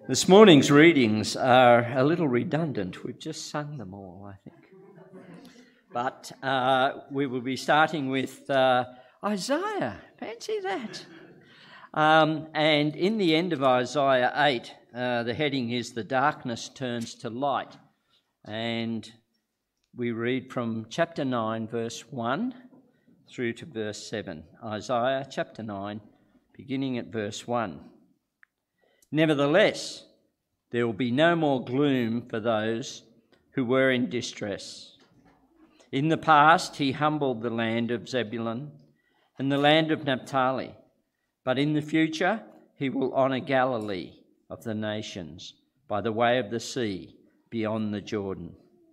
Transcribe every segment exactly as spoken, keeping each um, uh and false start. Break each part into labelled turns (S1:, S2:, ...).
S1: This morning's readings are a little redundant. We've just sung them all, I think. But uh, we will be starting with uh, Isaiah. Fancy that. Um, and in the end of Isaiah eight, uh, the heading is "The Darkness Turns to Light." And we read from chapter nine, verse one through to verse seven. Isaiah chapter nine, beginning at verse one. Nevertheless, there will be no more gloom for those who were in distress. In the past, he humbled the land of Zebulun and the land of Naphtali, but in the future, he will honour Galilee of the nations by the way of the sea beyond the Jordan.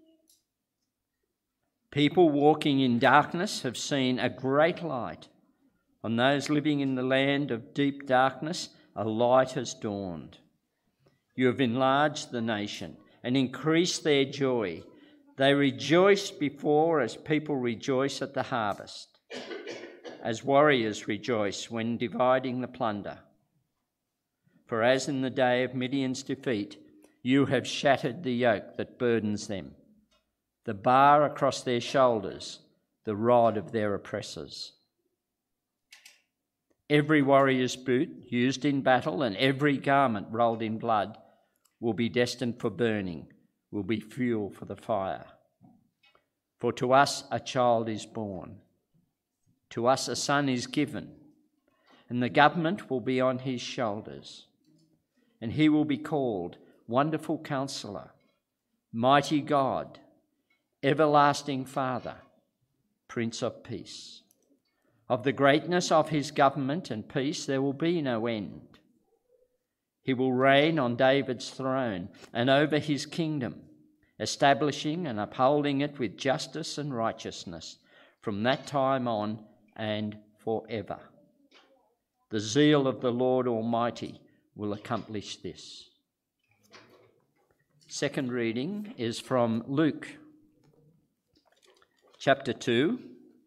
S1: People walking in darkness have seen a great light. On those living in the land of deep darkness, a light has dawned. You have enlarged the nation and increased their joy. They rejoiced before as people rejoice at the harvest, as warriors rejoice when dividing the plunder. For as in the day of Midian's defeat, you have shattered the yoke that burdens them, the bar across their shoulders, the rod of their oppressors. Every warrior's boot used in battle and every garment rolled in blood will be destined for burning, will be fuel for the fire. For to us a child is born, to us a son is given, and the government will be on his shoulders. And he will be called Wonderful Counselor, Mighty God, Everlasting Father, Prince of Peace. Of the greatness of his government and peace there will be no end. He will reign on David's throne and over his kingdom, establishing and upholding it with justice and righteousness from that time on and forever. The zeal of the Lord Almighty will accomplish this. Second reading is from Luke, chapter two.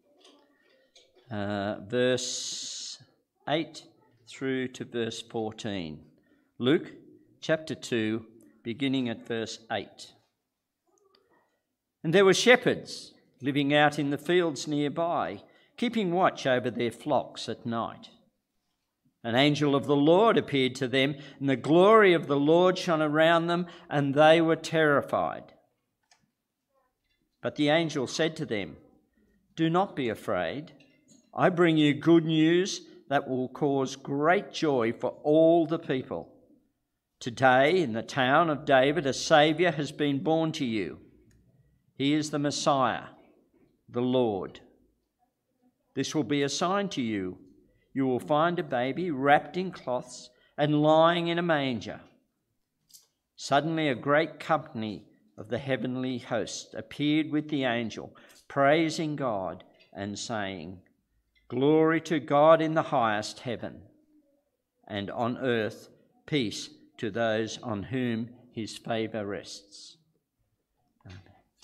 S1: Uh, verse eight through to verse fourteen. Luke chapter two, beginning at verse eight. And there were shepherds living out in the fields nearby, keeping watch over their flocks at night. An angel of the Lord appeared to them, and the glory of the Lord shone around them, and they were terrified. But the angel said to them, "Do not be afraid. I bring you good news that will cause great joy for all the people. Today, in the town of David, a Saviour has been born to you. He is the Messiah, the Lord. This will be a sign to you. You will find a baby wrapped in cloths and lying in a manger." Suddenly a great company of the heavenly host appeared with the angel, praising God and saying, "Glory to God in the highest heaven, and on earth peace to those on whom his favour rests." Amen.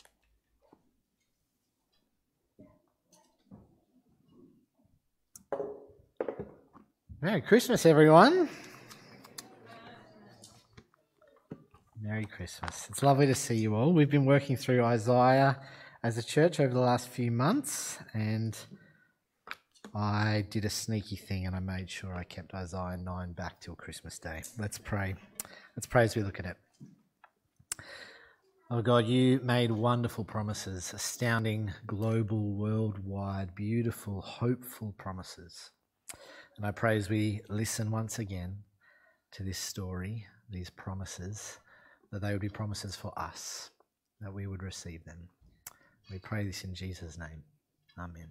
S2: Merry Christmas, everyone. Merry Christmas. It's lovely to see you all. We've been working through Isaiah as a church over the last few months, and I did a sneaky thing and I made sure I kept Isaiah nine back till Christmas Day. Let's pray. Let's pray as we look at it. Oh God, you made wonderful promises, astounding, global, worldwide, beautiful, hopeful promises. And I pray as we listen once again to this story, these promises, that they would be promises for us, that we would receive them. We pray this in Jesus' name. Amen.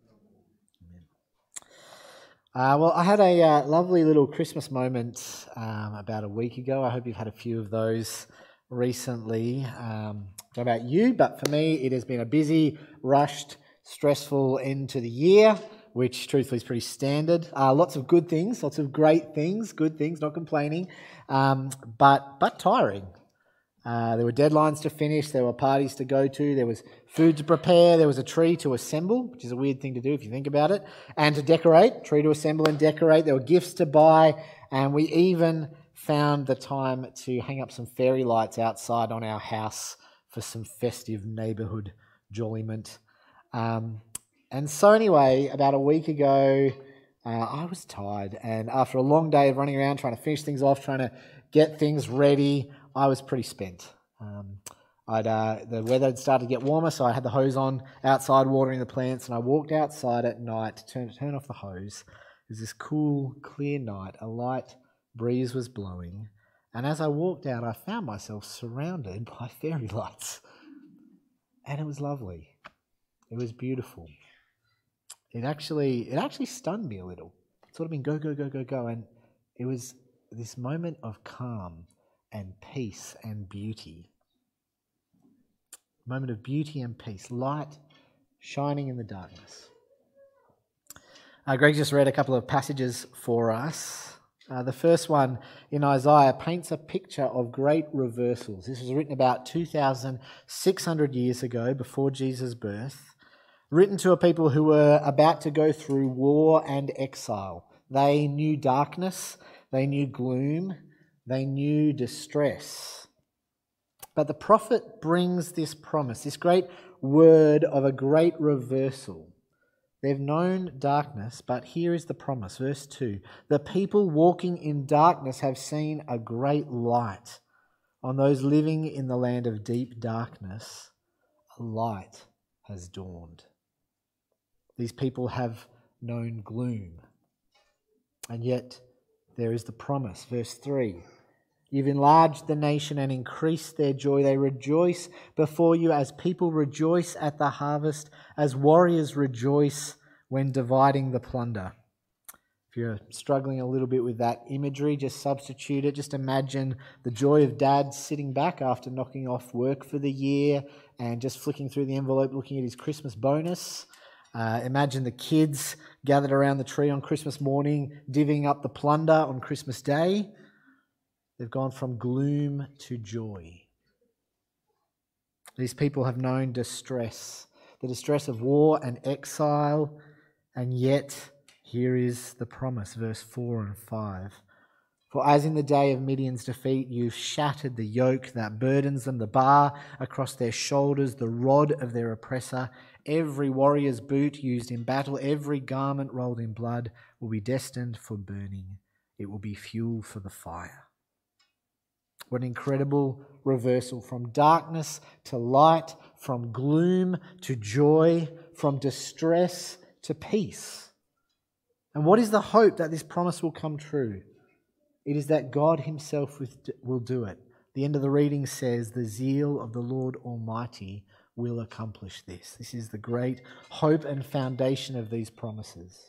S2: Uh, well, I had a uh, lovely little Christmas moment um, about a week ago. I hope you've had a few of those recently. Um, I don't know about you, but for me, it has been a busy, rushed, stressful end to the year, which truthfully is pretty standard. Uh, lots of good things, lots of great things, good things, not complaining, um, but but tiring. Uh, there were deadlines to finish, there were parties to go to, there was food to prepare, there was a tree to assemble, which is a weird thing to do if you think about it, and to decorate, tree to assemble and decorate. There were gifts to buy, and we even found the time to hang up some fairy lights outside on our house for some festive neighbourhood jolliment. Um, and so anyway, about a week ago, uh, I was tired, and after a long day of running around trying to finish things off, trying to get things ready, I was pretty spent. Um, I'd uh, the weather had started to get warmer, so I had the hose on outside watering the plants, and I walked outside at night to turn, turn off the hose. It was this cool, clear night. A light breeze was blowing, and as I walked out, I found myself surrounded by fairy lights, and it was lovely. It was beautiful. It actually, it actually stunned me a little. It's sort of been go, go, go, go, go, and it was this moment of calm and peace and beauty. Moment of beauty and peace, light shining in the darkness. Uh, Greg just read a couple of passages for us. Uh, the first one in Isaiah paints a picture of great reversals. This was written about two thousand six hundred years ago, before Jesus' birth, written to a people who were about to go through war and exile. They knew darkness, they knew gloom, they knew distress. But the prophet brings this promise, this great word of a great reversal. They've known darkness, but here is the promise, verse two. The people walking in darkness have seen a great light. On those living in the land of deep darkness, a light has dawned. These people have known gloom. And yet there is the promise, verse three. You've enlarged the nation and increased their joy. They rejoice before you as people rejoice at the harvest, as warriors rejoice when dividing the plunder. If you're struggling a little bit with that imagery, just substitute it. Just imagine the joy of dad sitting back after knocking off work for the year and just flicking through the envelope, looking at his Christmas bonus. Uh, imagine the kids gathered around the tree on Christmas morning, divvying up the plunder on Christmas Day. They've gone from gloom to joy. These people have known distress, the distress of war and exile, and yet here is the promise, verse four and five. For as in the day of Midian's defeat, you've shattered the yoke that burdens them, the bar across their shoulders, the rod of their oppressor. Every warrior's boot used in battle, every garment rolled in blood will be destined for burning. It will be fuel for the fire. What an incredible reversal, from darkness to light, from gloom to joy, from distress to peace. And what is the hope that this promise will come true? It is that God himself will do it. The end of the reading says, the zeal of the Lord Almighty will accomplish this. This is the great hope and foundation of these promises.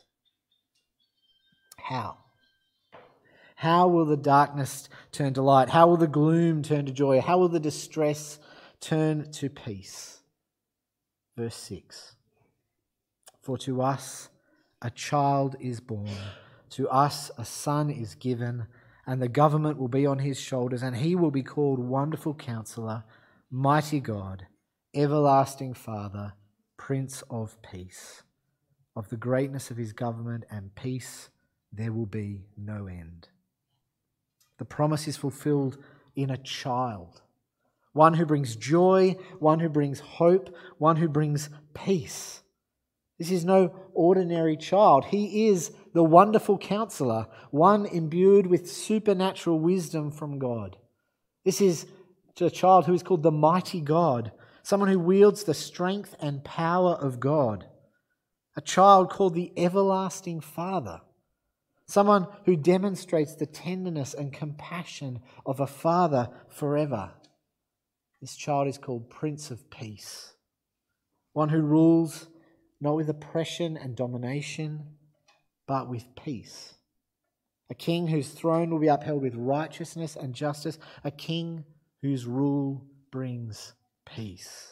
S2: How? How will the darkness turn to light? How will the gloom turn to joy? How will the distress turn to peace? Verse six. For to us a child is born, to us a son is given, and the government will be on his shoulders, and he will be called Wonderful Counselor, Mighty God, Everlasting Father, Prince of Peace. Of the greatness of his government and peace there will be no end. The promise is fulfilled in a child, one who brings joy, one who brings hope, one who brings peace. This is no ordinary child. He is the Wonderful Counselor, one imbued with supernatural wisdom from God. This is a child who is called the Mighty God, someone who wields the strength and power of God. A child called the Everlasting Father, someone who demonstrates the tenderness and compassion of a father forever. This child is called Prince of Peace, one who rules not with oppression and domination, but with peace. A king whose throne will be upheld with righteousness and justice, a king whose rule brings peace.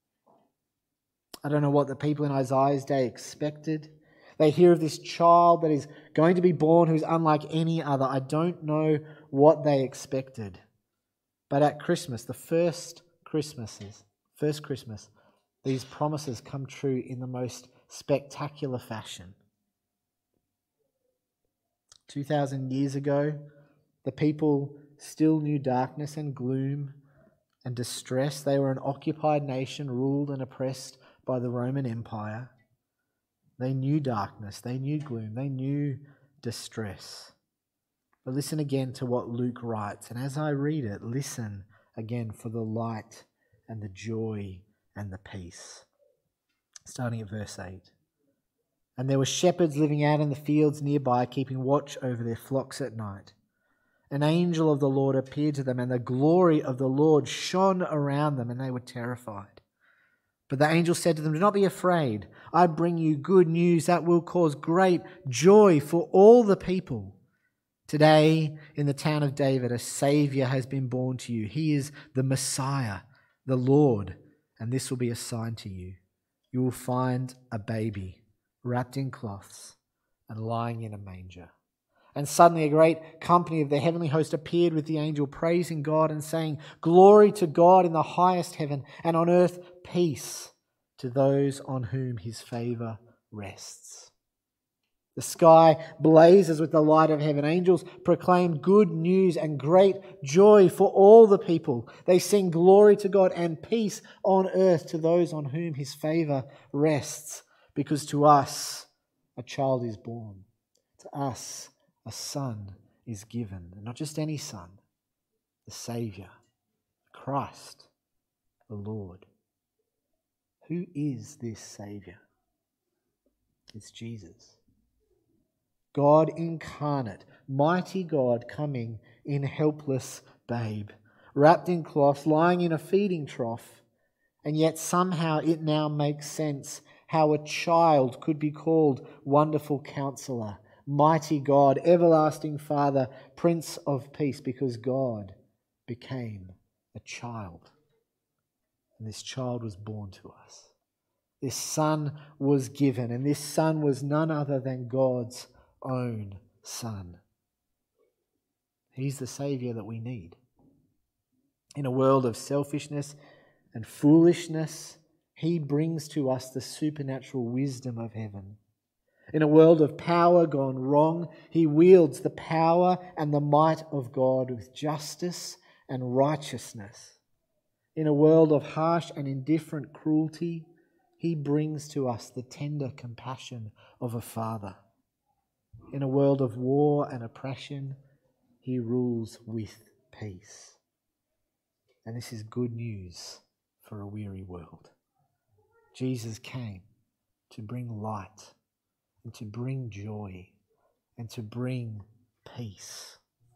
S2: I don't know what the people in Isaiah's day expected. They hear of this child that is going to be born who's unlike any other. I don't know what they expected. But at Christmas, the first Christmases, first Christmas, these promises come true in the most spectacular fashion. two thousand years ago, The people still knew darkness and gloom and distress. They were an occupied nation ruled and oppressed by the Roman Empire. They knew darkness, they knew gloom, they knew distress. But listen again to what Luke writes, and as I read it, listen again for the light and the joy and the peace. Starting at verse eight. And there were shepherds living out in the fields nearby, keeping watch over their flocks at night. An angel of the Lord appeared to them, and the glory of the Lord shone around them, and they were terrified. But the angel said to them, "Do not be afraid. I bring you good news that will cause great joy for all the people. Today, in the town of David, a Saviour has been born to you. He is the Messiah, the Lord, and this will be a sign to you. You will find a baby wrapped in cloths and lying in a manger." And suddenly a great company of the heavenly host appeared with the angel, praising God and saying, "Glory to God in the highest heaven, and on earth peace to those on whom his favour rests." The sky blazes with the light of heaven. Angels proclaim good news and great joy for all the people. They sing glory to God and peace on earth to those on whom his favour rests. Because to us a child is born. To us a son is given. And not just any son, the Saviour, Christ, the Lord. Who is this Saviour? It's Jesus. God incarnate, mighty God coming in helpless babe, wrapped in cloth, lying in a feeding trough, and yet somehow it now makes sense how a child could be called Wonderful Counselor, Mighty God, Everlasting Father, Prince of Peace, because God became a child. And this child was born to us. This Son was given, and this Son was none other than God's own Son. He's the Saviour that we need. In a world of selfishness and foolishness, He brings to us the supernatural wisdom of heaven. In a world of power gone wrong, He wields the power and the might of God with justice and righteousness. In a world of harsh and indifferent cruelty, He brings to us the tender compassion of a father. In a world of war and oppression, He rules with peace. And this is good news for a weary world. Jesus came to bring light and to bring joy and to bring peace.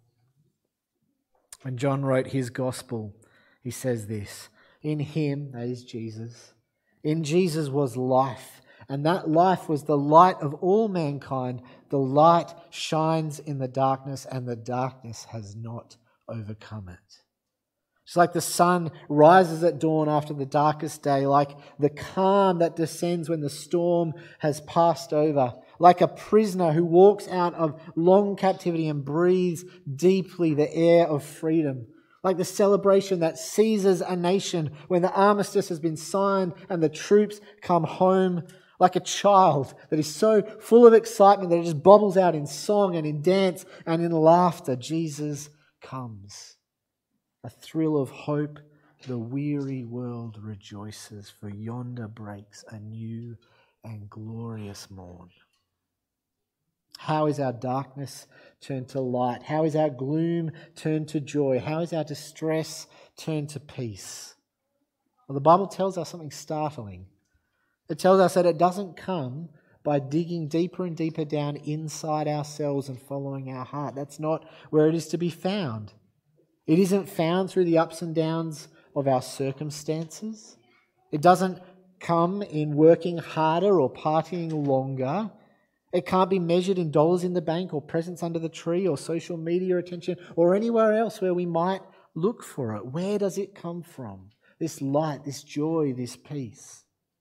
S2: When John wrote his gospel, he says this: in Him, that is Jesus, in Jesus was life, and that life was the light of all mankind. The light shines in the darkness, and the darkness has not overcome it. It's like the sun rises at dawn after the darkest day, like the calm that descends when the storm has passed over, like a prisoner who walks out of long captivity and breathes deeply the air of freedom, like the celebration that seizes a nation when the armistice has been signed and the troops come home, like a child that is so full of excitement that it just bubbles out in song and in dance and in laughter. Jesus comes. A thrill of hope, the weary world rejoices, for yonder breaks a new and glorious morn. How is our darkness turned to light? How is our gloom turned to joy? How is our distress turned to peace? Well, the Bible tells us something startling. It tells us that it doesn't come by digging deeper and deeper down inside ourselves and following our heart. That's not where it is to be found. It isn't found through the ups and downs of our circumstances. It doesn't come in working harder or partying longer. It can't be measured in dollars in the bank or presents under the tree or social media attention or anywhere else where we might look for it. Where does it come from? This light, this joy, this peace.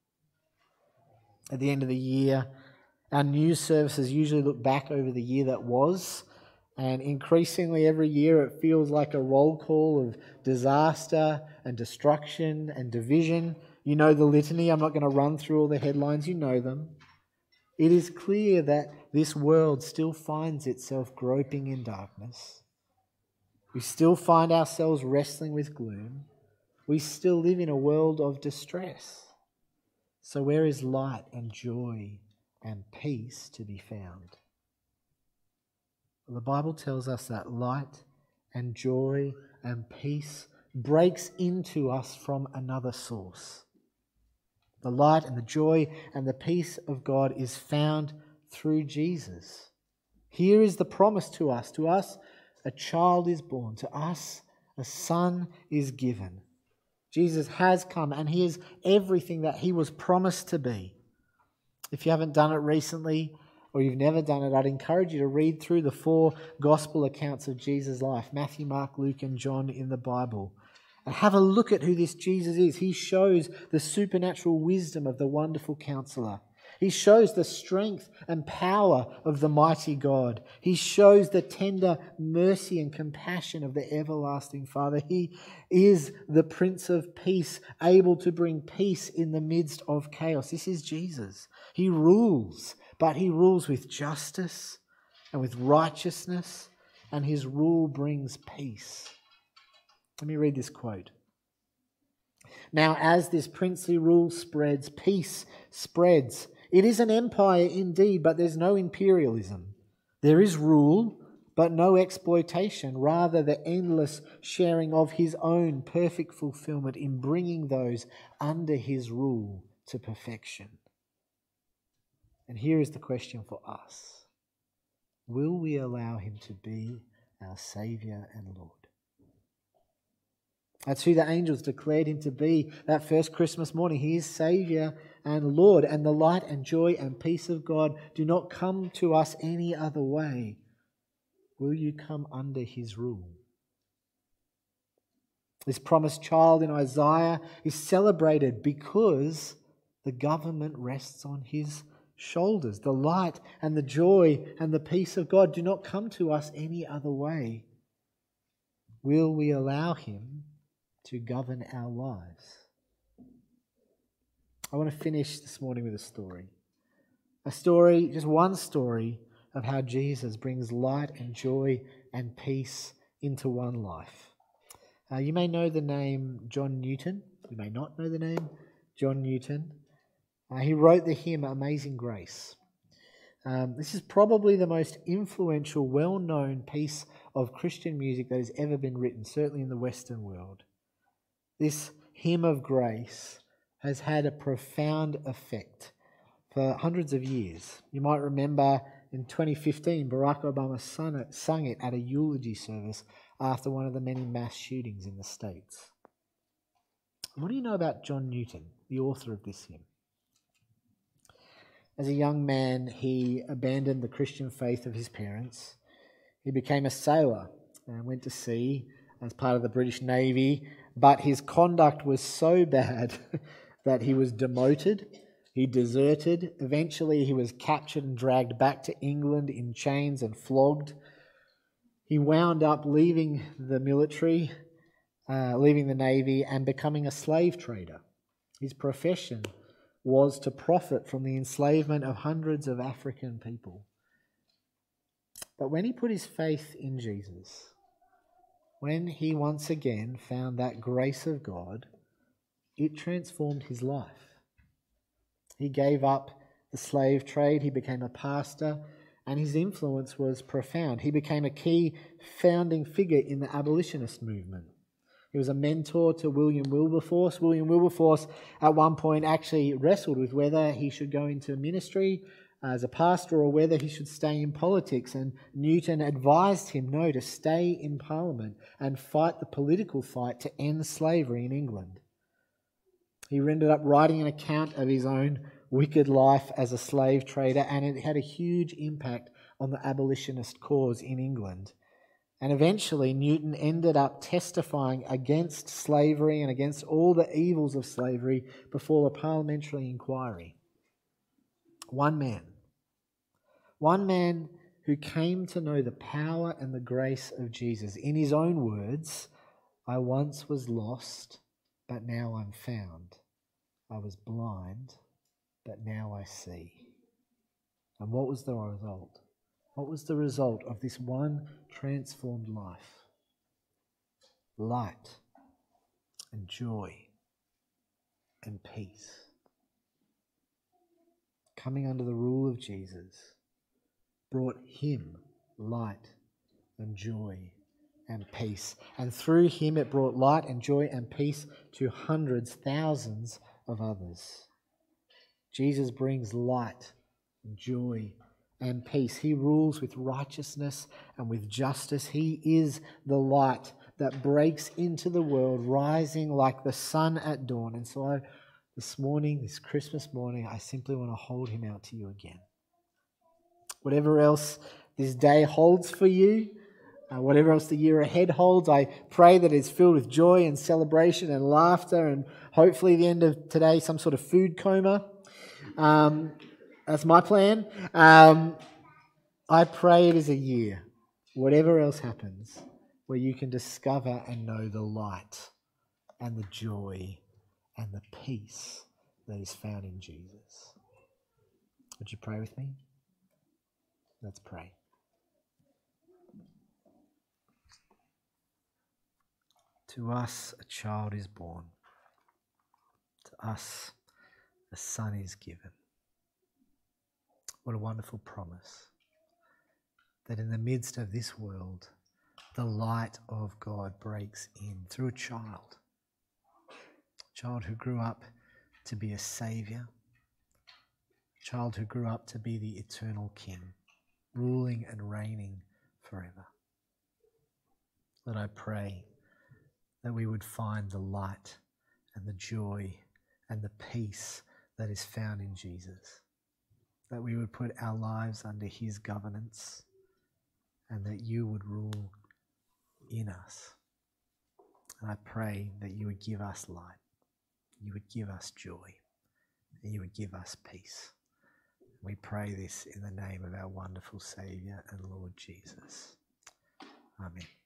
S2: At the end of the year, our news services usually look back over the year that was. And increasingly every year it feels like a roll call of disaster and destruction and division. You know the litany. I'm not going to run through all the headlines. You know them. It is clear that this world still finds itself groping in darkness. We still find ourselves wrestling with gloom. We still live in a world of distress. So where is light and joy and peace to be found? Well, the Bible tells us that light and joy and peace breaks into us from another source. The light and the joy and the peace of God is found through Jesus. Here is the promise to us. To us, a child is born. To us, a son is given. Jesus has come and he is everything that he was promised to be. If you haven't done it recently or you've never done it, I'd encourage you to read through the four gospel accounts of Jesus' life, Matthew, Mark, Luke and John in the Bible. And have a look at who this Jesus is. He shows the supernatural wisdom of the wonderful counselor. He shows the strength and power of the mighty God. He shows the tender mercy and compassion of the everlasting Father. He is the Prince of Peace, able to bring peace in the midst of chaos. This is Jesus. He rules, but he rules with justice and with righteousness, and his rule brings peace. Let me read this quote. Now, as this princely rule spreads, peace spreads. It is an empire indeed, but there's no imperialism. There is rule, but no exploitation, rather the endless sharing of his own perfect fulfillment in bringing those under his rule to perfection. And here is the question for us. Will we allow him to be our Saviour and Lord? That's who the angels declared him to be that first Christmas morning. He is Saviour and Lord, and the light and joy and peace of God do not come to us any other way. Will you come under his rule? This promised child in Isaiah is celebrated because the government rests on his shoulders. The light and the joy and the peace of God do not come to us any other way. Will we allow him to govern our lives? I want to finish this morning with a story. A story, just one story, of how Jesus brings light and joy and peace into one life. Uh, you may know the name John Newton. You may not know the name John Newton. Uh, he wrote the hymn Amazing Grace. Um, this is probably the most influential, well-known piece of Christian music that has ever been written, certainly in the Western world. This hymn of grace has had a profound effect for hundreds of years. You might remember in twenty fifteen, Barack Obama sung it, sung it at a eulogy service after one of the many mass shootings in the States. What do you know about John Newton, the author of this hymn? As a young man, he abandoned the Christian faith of his parents. He became a sailor and went to sea as part of the British Navy, but his conduct was so bad that he was demoted, he deserted. Eventually he was captured and dragged back to England in chains and flogged. He wound up leaving the military, uh, leaving the Navy and becoming a slave trader. His profession was to profit from the enslavement of hundreds of African people. But when he put his faith in Jesus, when he once again found that grace of God, it transformed his life. He gave up the slave trade, he became a pastor, and his influence was profound. He became a key founding figure in the abolitionist movement. He was a mentor to William Wilberforce. William Wilberforce at one point actually wrestled with whether he should go into ministry as a pastor or whether he should stay in politics. And Newton advised him, no, to stay in Parliament and fight the political fight to end slavery in England. He ended up writing an account of his own wicked life as a slave trader, and it had a huge impact on the abolitionist cause in England. And eventually Newton ended up testifying against slavery and against all the evils of slavery before a parliamentary inquiry. One man. One man who came to know the power and the grace of Jesus. In his own words, I once was lost, but now I'm found. I was blind, but now I see. And what was the result? What was the result of this one transformed life? light and joy and peace. Coming under the rule of Jesus brought him light and joy and peace. And through him it brought light and joy and peace to hundreds, thousands of others. Jesus brings light and joy and peace. He rules with righteousness and with justice. He is the light that breaks into the world, rising like the sun at dawn. And so I, this morning, this Christmas morning, I simply want to hold him out to you again. Whatever else this day holds for you, uh, whatever else the year ahead holds, I pray that it's filled with joy and celebration and laughter, and hopefully the end of today, some sort of food coma. Um, that's my plan. Um, I pray it is a year, whatever else happens, where you can discover and know the light and the joy and the peace that is found in Jesus. Would you pray with me? Let's pray. To us a child is born. To us a son is given. What a wonderful promise that in the midst of this world, the light of God breaks in through a child. A child who grew up to be a saviour. A child who grew up to be the eternal King, ruling and reigning forever. Lord, I pray that we would find the light and the joy and the peace that is found in Jesus. That we would put our lives under his governance and that you would rule in us. And I pray that you would give us light, you would give us joy, and you would give us peace. We pray this in the name of our wonderful Saviour and Lord Jesus. Amen.